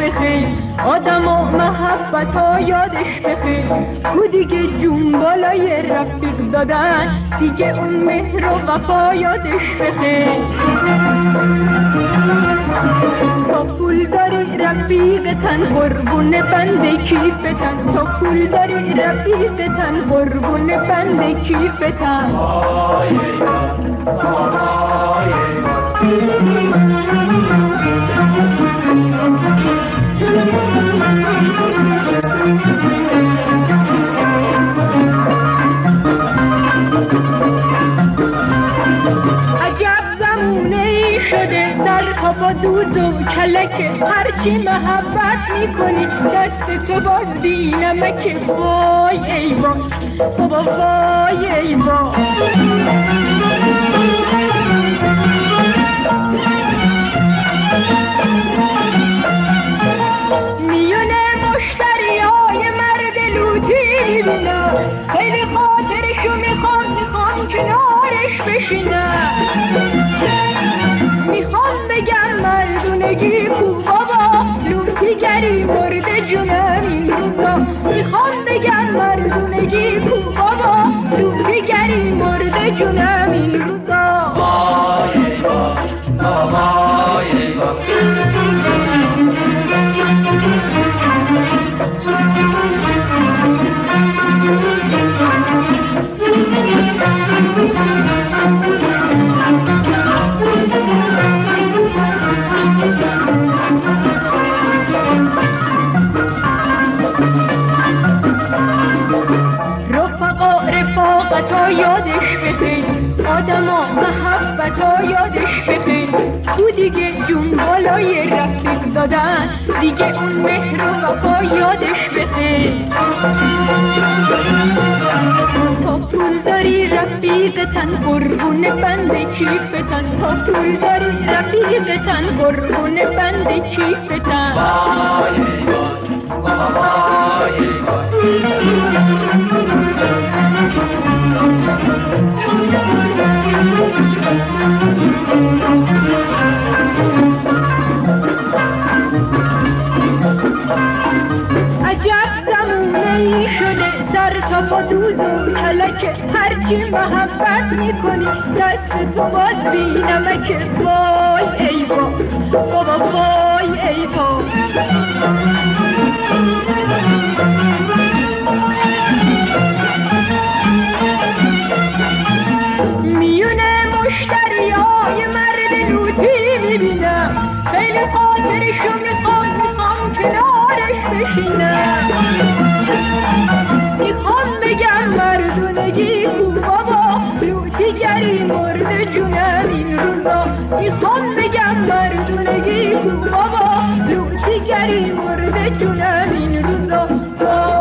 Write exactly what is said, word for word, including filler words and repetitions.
بخیر، آدم و محبت ها یادش بخیر. کو دیگه جون بالای رفیق دادن، دیگه اون مهر و وفا یادش بخیر. تا پول داری رفیقتن قربون بند کیفتن، تا پول داری رفیقتن قربون بند کیفتن. عجب زمونه شده در تابا دود و کلک، هرچی محبت میکنی دست تو باز بی نمک. وای ای وای بابا وای ای وای. میونه مشتریای مرد لوتی میبینم، خیلی خاطرشو میخوام میخوام کنارش بشینم. میخوام بگم مردونگی کو بابا، لوتیگری مرد جونم این روزا. میخوام بگم مردونگی کو بابا، لوتیگری مرد جونم این روزا. وای ای وای وای ای وای. رفقا رفاقتا یادش بخیر، آدم و محبتا یادش بخیر. کو دیگه جون بالای رفیق دادن، دیگه اون مهر و وفا یادش بخیر. تا پول داری رفیقتن قربون بند کیفتن، تا پول داری رفیقتن قربون بند کیفتن. وای ای وای وای ای وای. عجب زمونه شده سر تا پا دود و کلک، هرچی محبت میکنی دست تو باز بی نمک. وای ای وای بابا وای ای وای. میونه مشتریای مرد لوتی میبینم، خیلی خاطرشو میخوام میخوام کنارش بشینم. میخوام بگم مردونگی کو بابا، لوتیگری مرد جونم این روزا. میخوام بگم مردونگی کو بابا، لوتیگری مرد جونم این روزا.